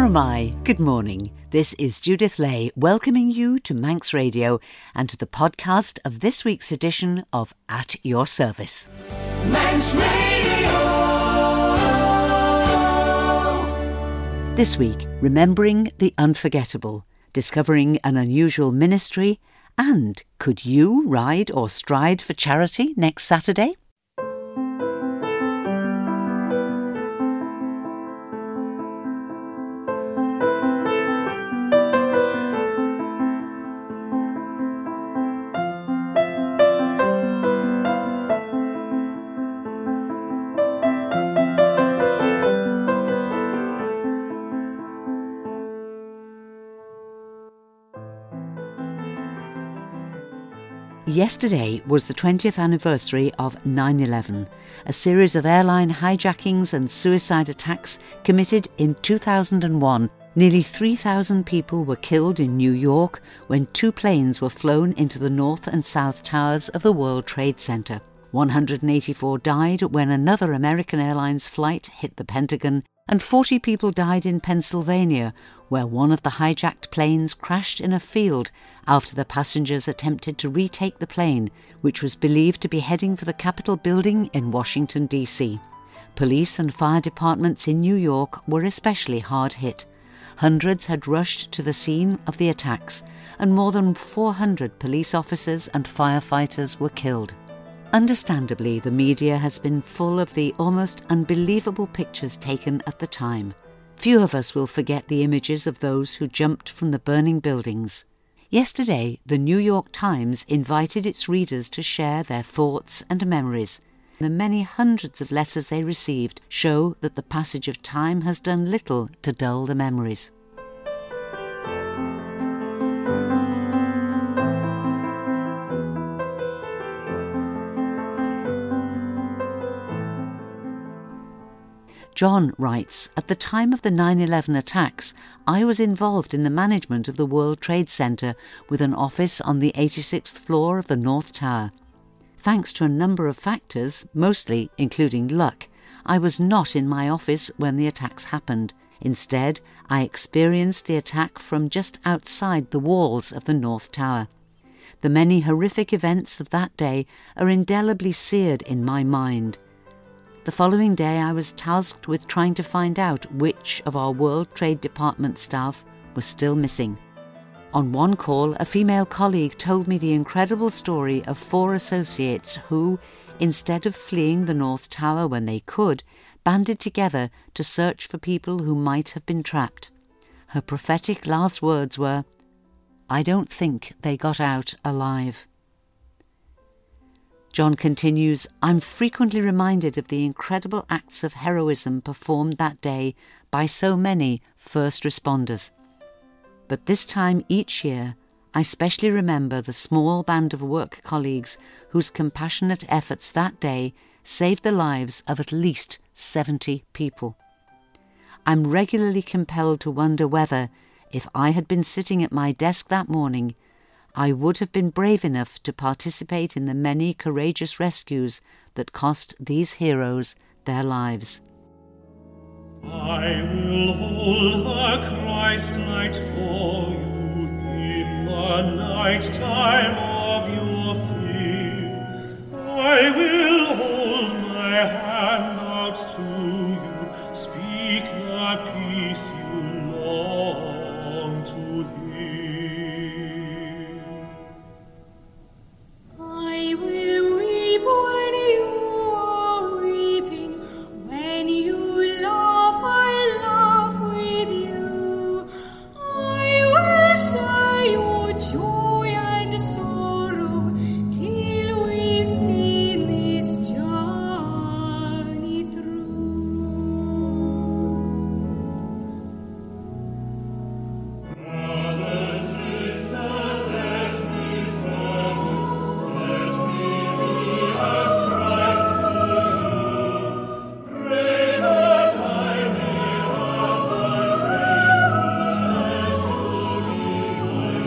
Aramai, good morning. This is Judith Lay welcoming you to Manx Radio and to the podcast of this week's edition of At Your Service. Manx Radio! This week, remembering the unforgettable, discovering an unusual ministry, and could you ride or stride for charity next Saturday? Yesterday was the 20th anniversary of 9/11, a series of airline hijackings and suicide attacks committed in 2001. Nearly 3,000 people were killed in New York when two planes were flown into the north and south towers of the World Trade Center. 184 died when another American Airlines flight hit the Pentagon, and 40 people died in Pennsylvania, where one of the hijacked planes crashed in a field after the passengers attempted to retake the plane, which was believed to be heading for the Capitol building in Washington, D.C. Police and fire departments in New York were especially hard hit. Hundreds had rushed to the scene of the attacks, and more than 400 police officers and firefighters were killed. Understandably, the media has been full of the almost unbelievable pictures taken at the time. Few of us will forget the images of those who jumped from the burning buildings. Yesterday, the New York Times invited its readers to share their thoughts and memories. The many hundreds of letters they received show that the passage of time has done little to dull the memories. John writes, "At the time of the 9/11 attacks, I was involved in the management of the World Trade Center with an office on the 86th floor of the North Tower. Thanks to a number of factors, mostly including luck, I was not in my office when the attacks happened. Instead, I experienced the attack from just outside the walls of the North Tower. The many horrific events of that day are indelibly seared in my mind. The following day I was tasked with trying to find out which of our World Trade Department staff was still missing. On one call, a female colleague told me the incredible story of 4 associates who, instead of fleeing the North Tower when they could, banded together to search for people who might have been trapped. Her prophetic last words were, 'I don't think they got out alive.'" John continues, "I'm frequently reminded of the incredible acts of heroism performed that day by so many first responders. But this time each year, I specially remember the small band of work colleagues whose compassionate efforts that day saved the lives of at least 70 people. I'm regularly compelled to wonder whether, if I had been sitting at my desk that morning, I would have been brave enough to participate in the many courageous rescues that cost these heroes their lives." I will hold the Christ light for you in the night time of your fear. I will hold my hand out to you, speak the peace you long to hear. I will weep when you are weeping, when you laugh, I laugh with you. I will share your joy and sorrow till we've seen this journey through. Brother, sister, let me serve you. Let me be as Christ to you. Pray that I may have the grace to be my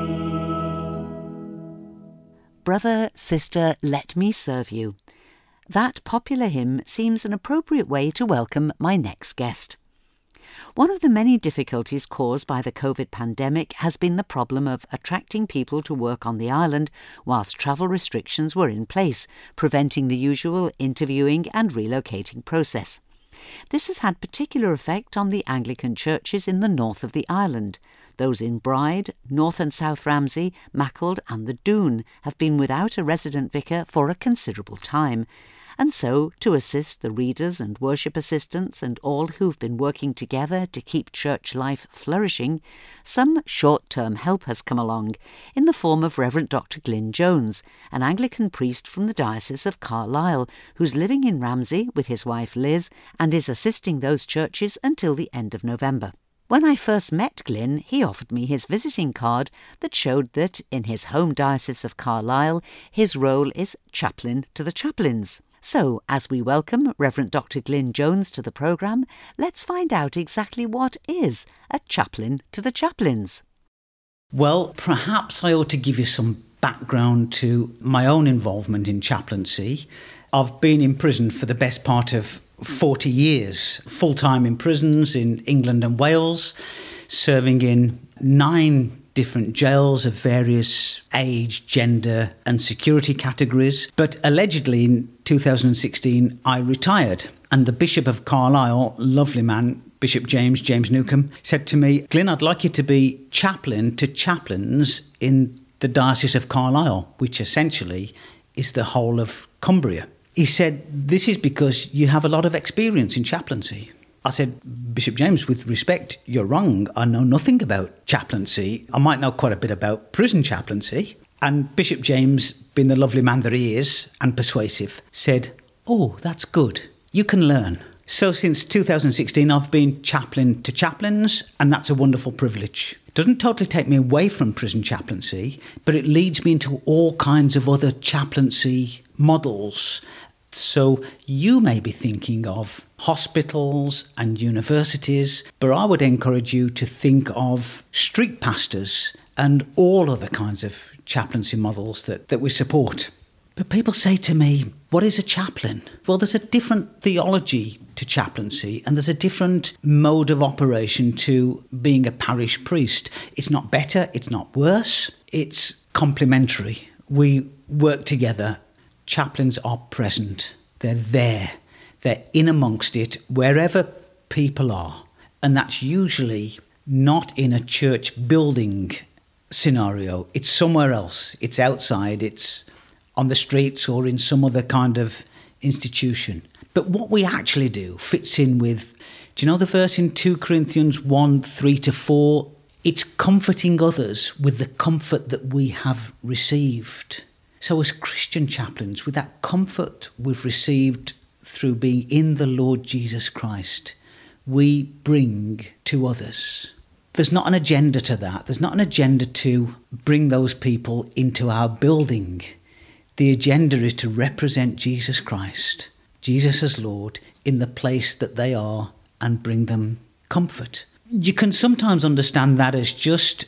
servant too. Brother, sister, let me serve you. That popular hymn seems an appropriate way to welcome my next guest. One of the many difficulties caused by the COVID pandemic has been the problem of attracting people to work on the island whilst travel restrictions were in place, preventing the usual interviewing and relocating process. This has had particular effect on the Anglican churches in the north of the island. Those in Bride, North and South Ramsey, Macclesfield and the Doon have been without a resident vicar for a considerable time. And so, to assist the readers and worship assistants and all who've been working together to keep church life flourishing, some short-term help has come along in the form of Reverend Dr. Glyn Jones, an Anglican priest from the Diocese of Carlisle, who's living in Ramsey with his wife Liz and is assisting those churches until the end of November. When I first met Glyn, he offered me his visiting card that showed that in his home diocese of Carlisle, his role is chaplain to the chaplains. So, as we welcome Reverend Dr. Glyn Jones to the programme, let's find out exactly what is a chaplain to the chaplains. Well, perhaps I ought to give you some background to my own involvement in chaplaincy. I've been in prison for the best part of 40 years, full-time in prisons in England and Wales, serving in 9 different jails of various age, gender and security categories. But allegedly in 2016, I retired. And the Bishop of Carlisle, lovely man, Bishop James Newcomb, said to me, "Glyn, I'd like you to be chaplain to chaplains in the Diocese of Carlisle," which essentially is the whole of Cumbria. He said, "This is because you have a lot of experience in chaplaincy." I said, "Bishop James, with respect, you're wrong. I know nothing about chaplaincy. I might know quite a bit about prison chaplaincy." And Bishop James, being the lovely man that he is, and persuasive, said, "Oh, that's good. You can learn." So since 2016, I've been chaplain to chaplains, and that's a wonderful privilege. It doesn't totally take me away from prison chaplaincy, but it leads me into all kinds of other chaplaincy models. So you may be thinking of hospitals and universities, but I would encourage you to think of street pastors and all other kinds of chaplaincy models that we support. But people say to me, "What is a chaplain?" Well, there's a different theology to chaplaincy, and there's a different mode of operation to being a parish priest. It's not better, it's not worse, it's complementary. We work together. Chaplains are present. They're there. They're in amongst it wherever people are. And that's usually not in a church building scenario. It's somewhere else. It's outside. It's on the streets or in some other kind of institution. But what we actually do fits in with, do you know the verse in 2 Corinthians 1, 3-4? It's comforting others with the comfort that we have received. So as Christian chaplains, with that comfort we've received through being in the Lord Jesus Christ, we bring to others. There's not an agenda to that. There's not an agenda to bring those people into our building. The agenda is to represent Jesus Christ, Jesus as Lord, in the place that they are and bring them comfort. You can sometimes understand that as just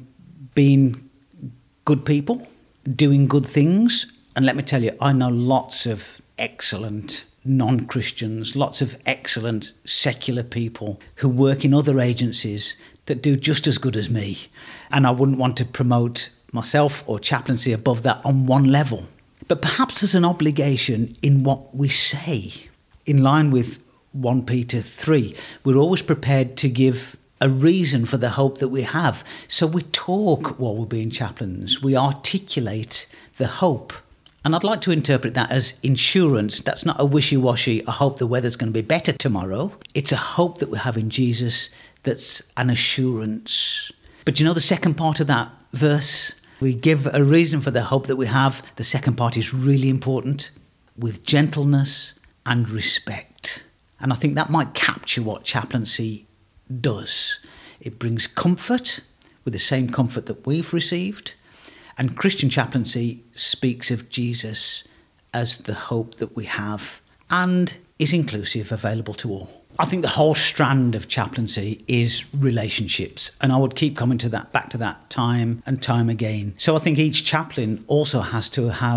being good people, doing good things. And let me tell you, I know lots of excellent non-Christians, lots of excellent secular people who work in other agencies that do just as good as me. And I wouldn't want to promote myself or chaplaincy above that on one level. But perhaps there's an obligation in what we say. In line with 1 Peter 3, we're always prepared to give a reason for the hope that we have. So we talk while we're being chaplains. We articulate the hope. And I'd like to interpret that as insurance. That's not a wishy-washy, I hope the weather's going to be better tomorrow. It's a hope that we have in Jesus that's an assurance. But you know the second part of that verse? We give a reason for the hope that we have. The second part is really important. With gentleness and respect. And I think that might capture what chaplaincy does. It brings comfort with the same comfort that we've received. And Christian chaplaincy speaks of Jesus as the hope that we have and is inclusive, available to all. I think the whole strand of chaplaincy is relationships. And I would keep coming to that, back to that time and time again. So I think each chaplain also has to have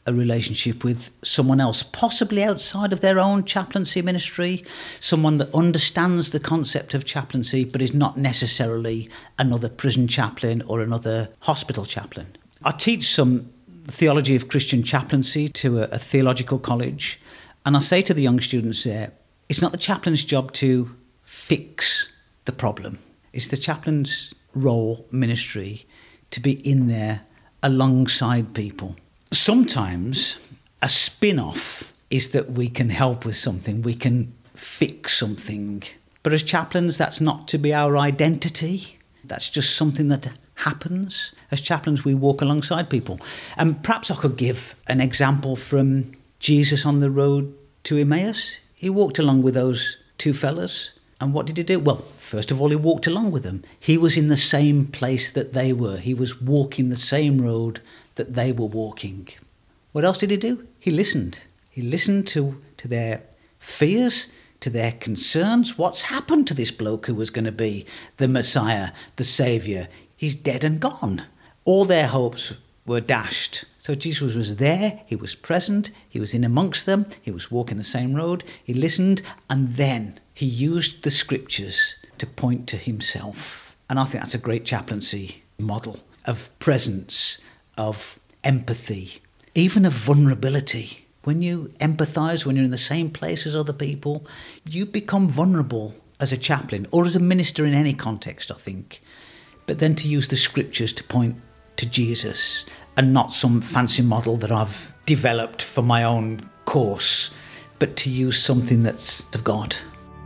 a relationship with someone else, possibly outside of their own chaplaincy ministry, someone that understands the concept of chaplaincy but is not necessarily another prison chaplain or another hospital chaplain. I teach some theology of Christian chaplaincy to a theological college, and I say to the young students there, it's not the chaplain's job to fix the problem. It's the chaplain's role, ministry, to be in there alongside people. Sometimes a spin-off is that we can help with something, we can fix something. But as chaplains, that's not to be our identity. That's just something that happens. As chaplains, we walk alongside people. And perhaps I could give an example from Jesus on the road to Emmaus. He walked along with those two fellas. And what did he do? Well, first of all, he walked along with them. He was in the same place that they were. He was walking the same road that they were walking. What else did he do? He listened. He listened to their fears, to their concerns. What's happened to this bloke who was going to be the Messiah, the Saviour? He's dead and gone. All their hopes were dashed. So Jesus was there, he was present, he was in amongst them, he was walking the same road, he listened, and then he used the scriptures to point to himself. And I think that's a great chaplaincy model of presence, of empathy, even of vulnerability. When you empathise, when you're in the same place as other people, you become vulnerable as a chaplain or as a minister in any context, I think. But then to use the scriptures to point to Jesus and not some fancy model that I've developed for my own course, but to use something that's of God.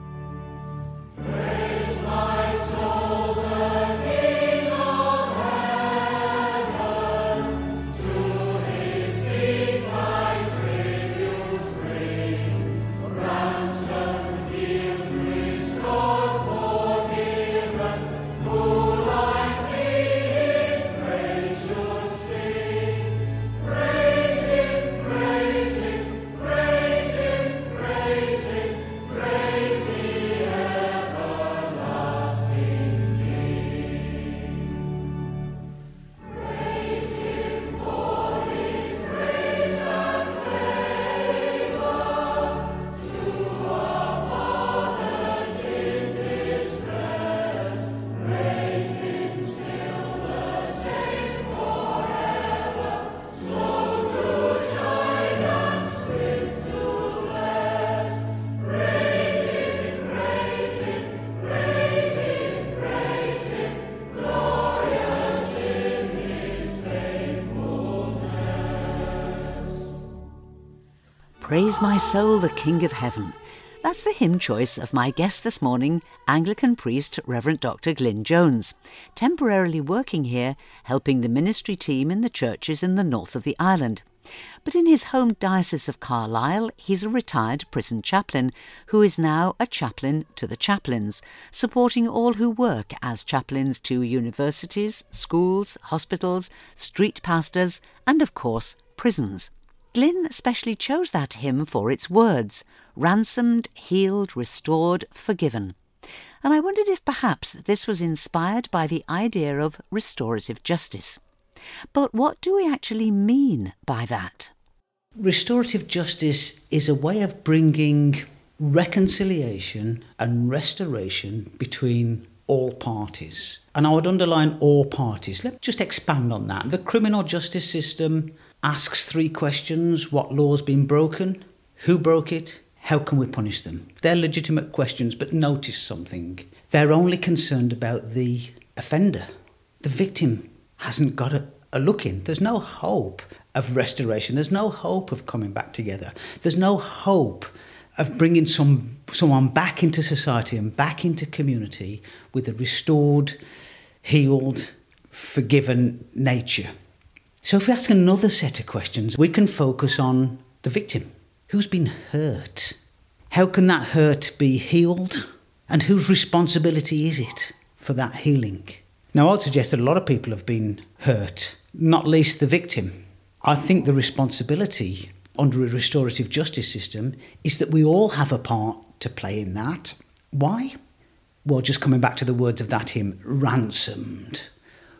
Praise my soul, the King of Heaven. That's the hymn choice of my guest this morning, Anglican priest Reverend Dr. Glyn Jones, temporarily working here, helping the ministry team in the churches in the north of the island. But in his home diocese of Carlisle, he's a retired prison chaplain who is now a chaplain to the chaplains, supporting all who work as chaplains to universities, schools, hospitals, street pastors, and of course, prisons. Glyn especially chose that hymn for its words, ransomed, healed, restored, forgiven. And I wondered if perhaps this was inspired by the idea of restorative justice. But what do we actually mean by that? Restorative justice is a way of bringing reconciliation and restoration between all parties. And I would underline all parties. Let me just expand on that. The criminal justice system asks three questions: what law's been broken, who broke it, how can we punish them? They're legitimate questions, but notice something. They're only concerned about the offender. The victim hasn't got a look in. There's no hope of restoration. There's no hope of coming back together. There's no hope of bringing someone back into society and back into community with a restored, healed, forgiven nature. So if we ask another set of questions, we can focus on the victim. Who's been hurt? How can that hurt be healed? And whose responsibility is it for that healing? Now, I would suggest that a lot of people have been hurt, not least the victim. I think the responsibility under a restorative justice system is that we all have a part to play in that. Why? Well, just coming back to the words of that hymn, ransomed.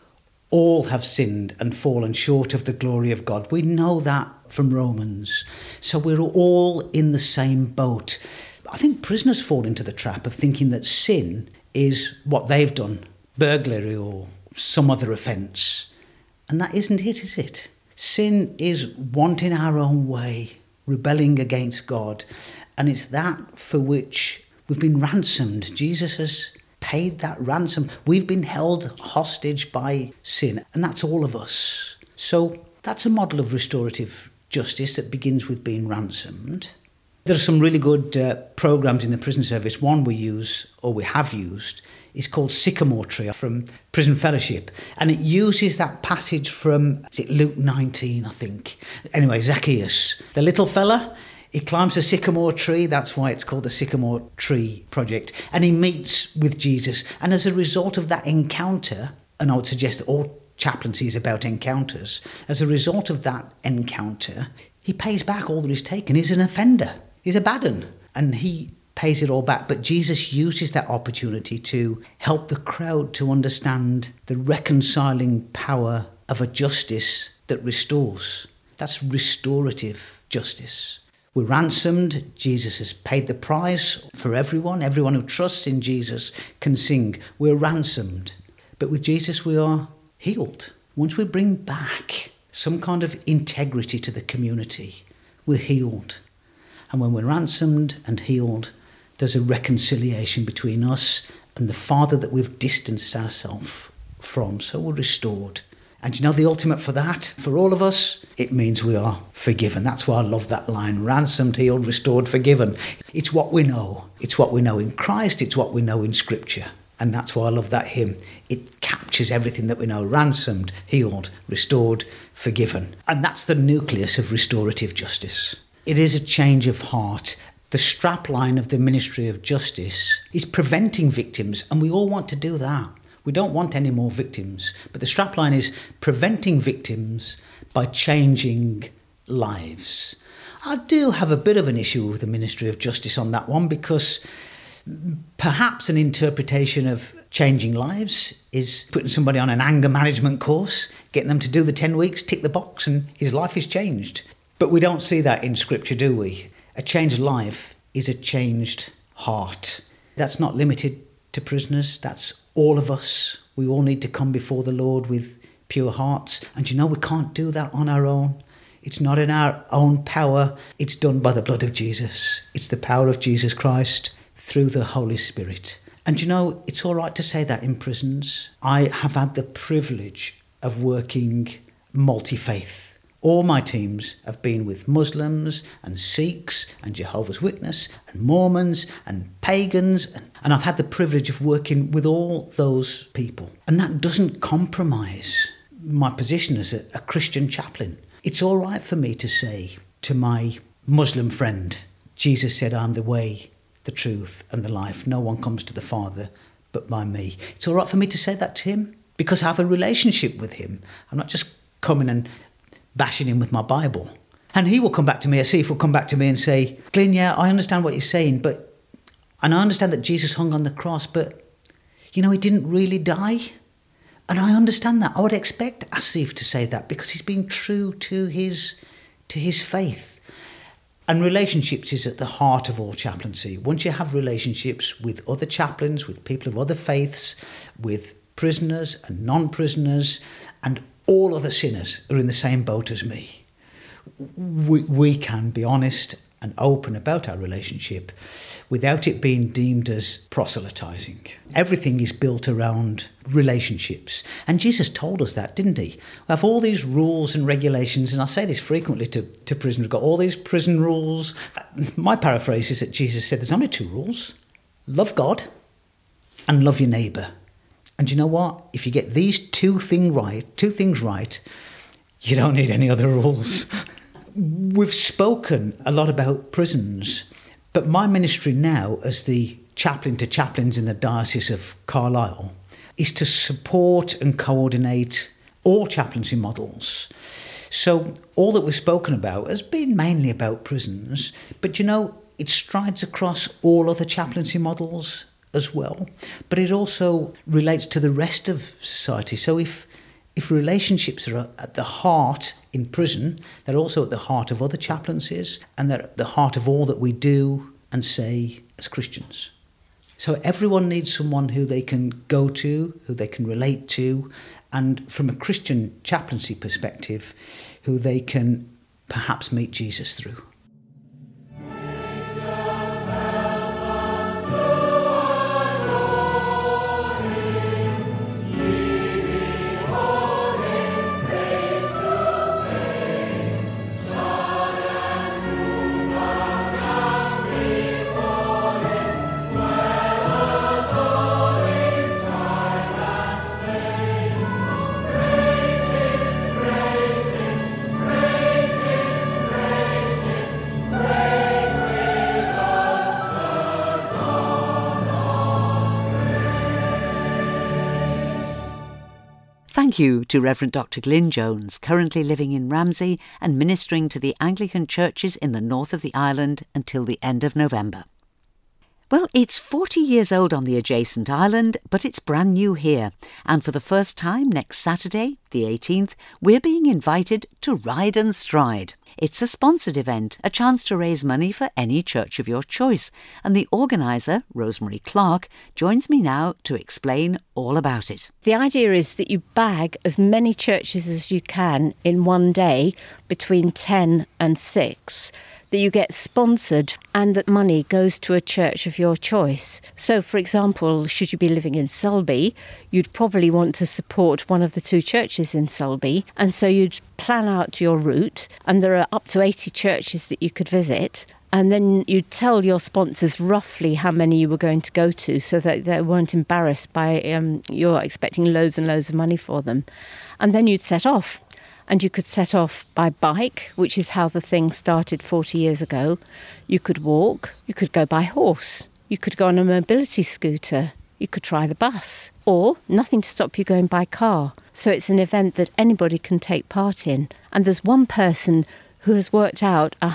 all have sinned and fallen short of the glory of God. We know that from Romans. So we're all in the same boat. I think prisoners fall into the trap of thinking that sin is what they've done, burglary or some other offence. And that isn't it, is it? Sin is wanting our own way, rebelling against God. And it's that for which we've been ransomed. Jesus has paid that ransom. We've been held hostage by sin, and that's all of us. So that's a model of restorative justice that begins with being ransomed. There are some really good programmes in the prison service. One we have used, is called Sycamore Tree from Prison Fellowship. And it uses that passage from, is it Luke 19, I think? Anyway, Zacchaeus, the little fella, he climbs the sycamore tree. That's why it's called the Sycamore Tree Project. And he meets with Jesus. And as a result of that encounter, and I would suggest that all chaplaincy is about encounters, as a result of that encounter, he pays back all that he's taken. He's an offender. He's a bad un. And he pays it all back. But Jesus uses that opportunity to help the crowd to understand the reconciling power of a justice that restores. That's restorative justice. We're ransomed. Jesus has paid the price for everyone. Everyone who trusts in Jesus can sing. We're ransomed. But with Jesus, we are healed. Once we bring back some kind of integrity to the community, we're healed. And when we're ransomed and healed, there's a reconciliation between us and the Father that we've distanced ourselves from. So we're restored. And you know the ultimate for that, for all of us, it means we are forgiven. That's why I love that line, ransomed, healed, restored, forgiven. It's what we know. It's what we know in Christ. It's what we know in Scripture. And that's why I love that hymn. It captures everything that we know, ransomed, healed, restored, forgiven. And that's the nucleus of restorative justice. It is a change of heart. The strapline of the ministry of justice is preventing victims, and we all want to do that. We don't want any more victims, but the strapline is preventing victims by changing lives. I do have a bit of an issue with the Ministry of Justice on that one, because perhaps an interpretation of changing lives is putting somebody on an anger management course, getting them to do the 10 weeks, tick the box, and his life is changed. But we don't see that in Scripture, do we? A changed life is a changed heart. That's not limited to prisoners, that's all of us. We all need to come before the Lord with pure hearts. And you know, we can't do that on our own. It's not in our own power. It's done by the blood of Jesus. It's the power of Jesus Christ through the Holy Spirit. And you know, it's all right to say that in prisons. I have had the privilege of working multi-faith. All my teams have been with Muslims and Sikhs and Jehovah's Witnesses and Mormons and pagans. And I've had the privilege of working with all those people. And that doesn't compromise my position as a Christian chaplain. It's all right for me to say to my Muslim friend, Jesus said, I'm the way, the truth and the life. No one comes to the Father but by me. It's all right for me to say that to him because I have a relationship with him. I'm not just coming and bashing him with my Bible. And he will come back to me, Asif will come back to me and say, Glyn, yeah, I understand what you're saying, and I understand that Jesus hung on the cross, but, you know, he didn't really die. And I understand that. I would expect Asif to say that because he's been true to his faith. And relationships is at the heart of all chaplaincy. Once you have relationships with other chaplains, with people of other faiths, with prisoners and non-prisoners, and all other sinners are in the same boat as me, we can be honest and open about our relationship without it being deemed as proselytizing. Everything is built around relationships. And Jesus told us that, didn't he? We have all these rules and regulations, and I say this frequently to prisoners. We've got all these prison rules. My paraphrase is that Jesus said there's only 2 rules. Love God and love your neighbour. And you know what? If you get these two things right, you don't need any other rules. We've spoken a lot about prisons, but my ministry now as the chaplain to chaplains in the Diocese of Carlisle is to support and coordinate all chaplaincy models. So all that we've spoken about has been mainly about prisons, but you know, it strides across all other chaplaincy models as well, but it also relates to the rest of society. So if if relationships are at the heart in prison, they're also at the heart of other chaplaincies, and they're at the heart of all that we do and say as Christians. So everyone needs someone who they can go to, who they can relate to, and from a Christian chaplaincy perspective, who they can perhaps meet Jesus through. Thank you to Reverend Dr. Glyn Jones, currently living in Ramsey and ministering to the Anglican churches in the north of the island until the end of November. Well, it's 40 years old on the adjacent island, but it's brand new here. And for the first time next Saturday, the 18th, we're being invited to Ride and Stride. It's a sponsored event, a chance to raise money for any church of your choice. And the organiser, Rosemary Clark, joins me now to explain all about it. The idea is that you bag as many churches as you can in one day between 10 and 6. That you get sponsored and that money goes to a church of your choice. So, for example, should you be living in Sulby, you'd probably want to support one of the 2 churches in Sulby, and so you'd plan out your route, and there are up to 80 churches that you could visit. And then you'd tell your sponsors roughly how many you were going to go to so that they weren't embarrassed by you're expecting loads and loads of money for them. And then you'd set off. And you could set off by bike, which is how the thing started 40 years ago. You could walk, you could go by horse, you could go on a mobility scooter, you could try the bus, or nothing to stop you going by car. So it's an event that anybody can take part in. And there's one person who has worked out a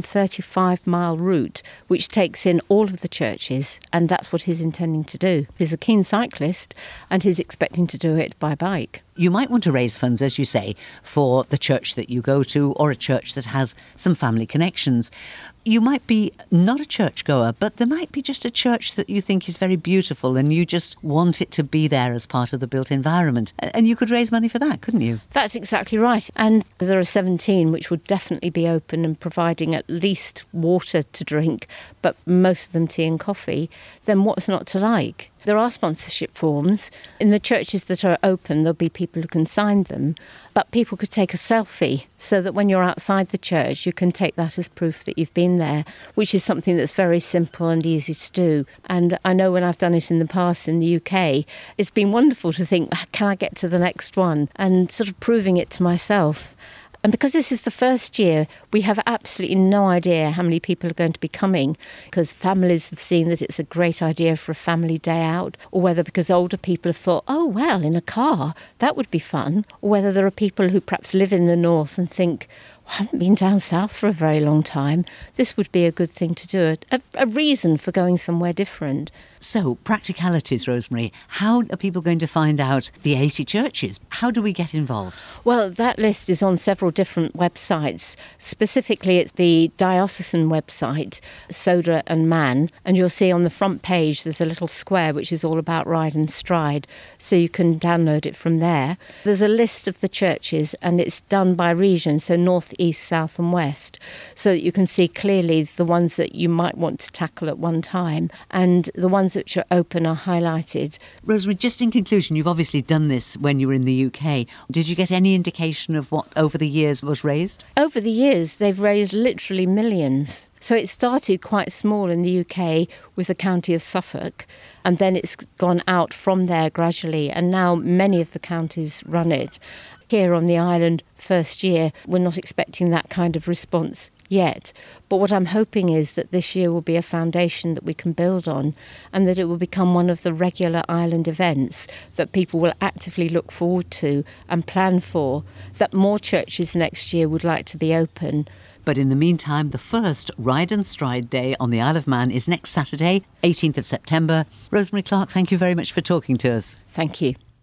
135-mile route which takes in all of the churches, and that's what he's intending to do. He's a keen cyclist and he's expecting to do it by bike. You might want to raise funds, as you say, for the church that you go to or a church that has some family connections. You might be not a churchgoer, but there might be just a church that you think is very beautiful and you just want it to be there as part of the built environment. And you could raise money for that, couldn't you? That's exactly right. And there are 17 which would definitely be open and providing at least water to drink, but most of them tea and coffee. Then what's not to like? There are sponsorship forms. In the churches that are open, there'll be people who can sign them, but people could take a selfie so that when you're outside the church, you can take that as proof that you've been there, which is something that's very simple and easy to do. And I know when I've done it in the past in the UK, it's been wonderful to think, can I get to the next one? And sort of proving it to myself. And because this is the first year, we have absolutely no idea how many people are going to be coming, because families have seen that it's a great idea for a family day out, or whether because older people have thought, oh, well, in a car, that would be fun, or whether there are people who perhaps live in the north and think, I haven't been down south for a very long time. This would be a good thing to do, a reason for going somewhere different. So, practicalities, Rosemary. How are people going to find out the 80 churches? How do we get involved? Well, that list is on several different websites. Specifically, it's the diocesan website, Soda and Man, and you'll see on the front page there's a little square which is all about Ride and Stride, so you can download it from there. There's a list of the churches, and it's done by region, so north, east, south and west, so that you can see clearly the ones that you might want to tackle at one time, and the ones which are open are highlighted. Rosemary, just in conclusion, you've obviously done this when you were in the UK. Did you get any indication of what over the years was raised? Over the years, they've raised literally millions. So it started quite small in the UK with the county of Suffolk, and then it's gone out from there gradually, and now many of the counties run it. Here on the island, first year, we're not expecting that kind of response yet. But what I'm hoping is that this year will be a foundation that we can build on, and that it will become one of the regular island events that people will actively look forward to and plan for, that more churches next year would like to be open. But in the meantime, the first Ride and Stride Day on the Isle of Man is next Saturday, 18th of September. Rosemary Clark, thank you very much for talking to us. Thank you.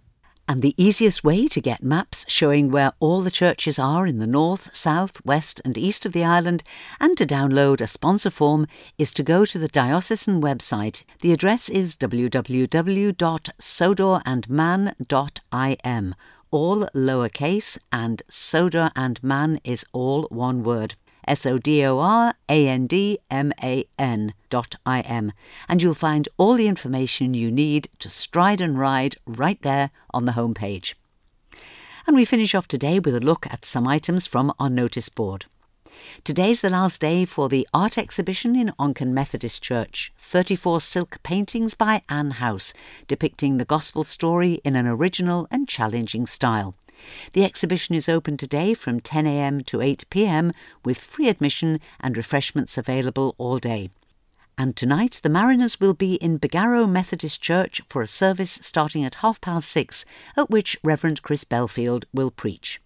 And the easiest way to get maps showing where all the churches are in the north, south, west and east of the island, and to download a sponsor form, is to go to the diocesan website. The address is www.sodorandman.im, all lowercase, and Sodor and Man is all one word. SODORANDMAN.IM, and you'll find all the information you need to stride and ride right there on the homepage. And we finish off today with a look at some items from our notice board. Today's the last day for the art exhibition in Onken Methodist Church, 34 silk paintings by Anne House, depicting the gospel story in an original and challenging style. The exhibition is open today from 10 a.m. to 8 p.m. with free admission and refreshments available all day. And tonight the Mariners will be in Bigarrow Methodist Church for a service starting at 6:30, at which Reverend Chris Belfield will preach.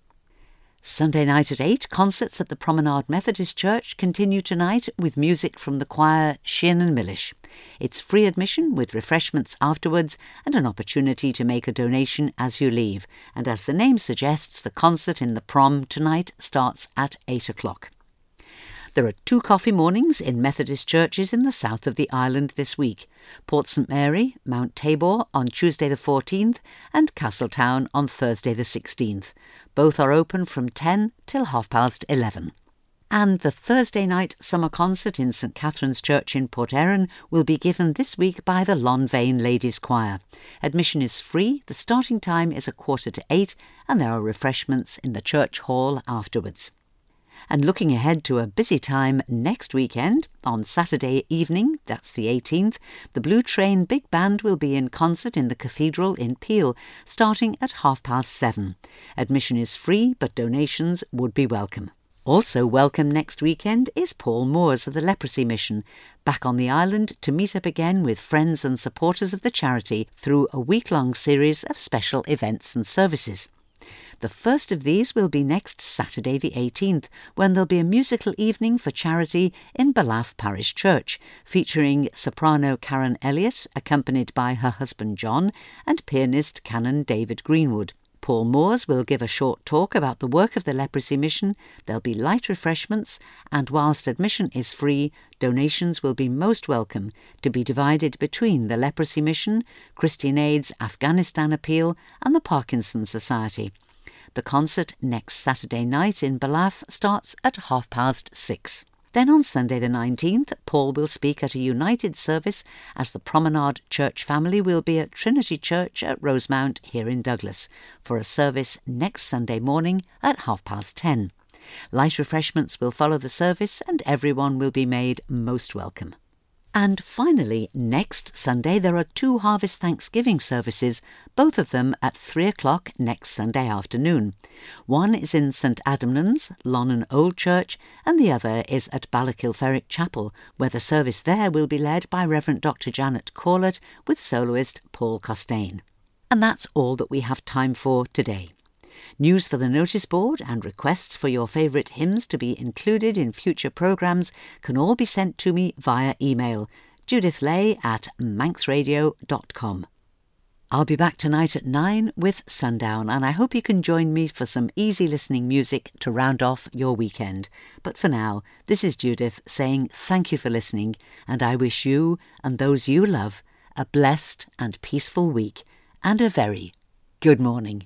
Sunday night at 8, concerts at the Promenade Methodist Church continue tonight with music from the choir Shearn and Millish. It's free admission with refreshments afterwards and an opportunity to make a donation as you leave. And as the name suggests, the concert in the Prom tonight starts at 8 o'clock. There are 2 coffee mornings in Methodist churches in the south of the island this week. Port St Mary, Mount Tabor on Tuesday the 14th and Castletown on Thursday the 16th. Both are open from 10 till 11:30. And the Thursday night summer concert in St Catherine's Church in Port Erin will be given this week by the Lonvain Ladies Choir. Admission is free, the starting time is 7:45 and there are refreshments in the church hall afterwards. And looking ahead to a busy time next weekend, on Saturday evening, that's the 18th, the Blue Train Big Band will be in concert in the Cathedral in Peel, starting at 7:30. Admission is free, but donations would be welcome. Also welcome next weekend is Paul Moores of the Leprosy Mission, back on the island to meet up again with friends and supporters of the charity through a week-long series of special events and services. The first of these will be next Saturday the 18th, when there'll be a musical evening for charity in Ballaugh Parish Church, featuring soprano Karen Elliott, accompanied by her husband John, and pianist Canon David Greenwood. Paul Moores will give a short talk about the work of the Leprosy Mission, there'll be light refreshments, and whilst admission is free, donations will be most welcome, to be divided between the Leprosy Mission, Christian Aid's Afghanistan Appeal and the Parkinson Society. The concert next Saturday night in Ballaugh starts at 6:30. Then on Sunday the 19th, Paul will speak at a united service as the Promenade Church family will be at Trinity Church at Rosemount here in Douglas for a service next Sunday morning at 10:30. Light refreshments will follow the service and everyone will be made most welcome. And finally, next Sunday there are 2 Harvest Thanksgiving services, both of them at 3 o'clock next Sunday afternoon. One is in St Adamnan's, Lonnon Old Church, and the other is at Ballakilferrick Chapel, where the service there will be led by Reverend Dr Janet Corlett with soloist Paul Costain. And that's all that we have time for today. News for the notice board and requests for your favourite hymns to be included in future programmes can all be sent to me via email, judithlay@manxradio.com. I'll be back tonight at 9 with Sundown, and I hope you can join me for some easy listening music to round off your weekend. But for now, this is Judith saying thank you for listening, and I wish you and those you love a blessed and peaceful week and a very good morning.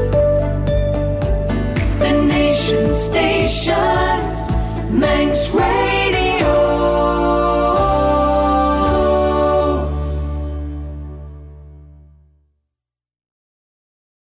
The Nation Station, Manx Radio.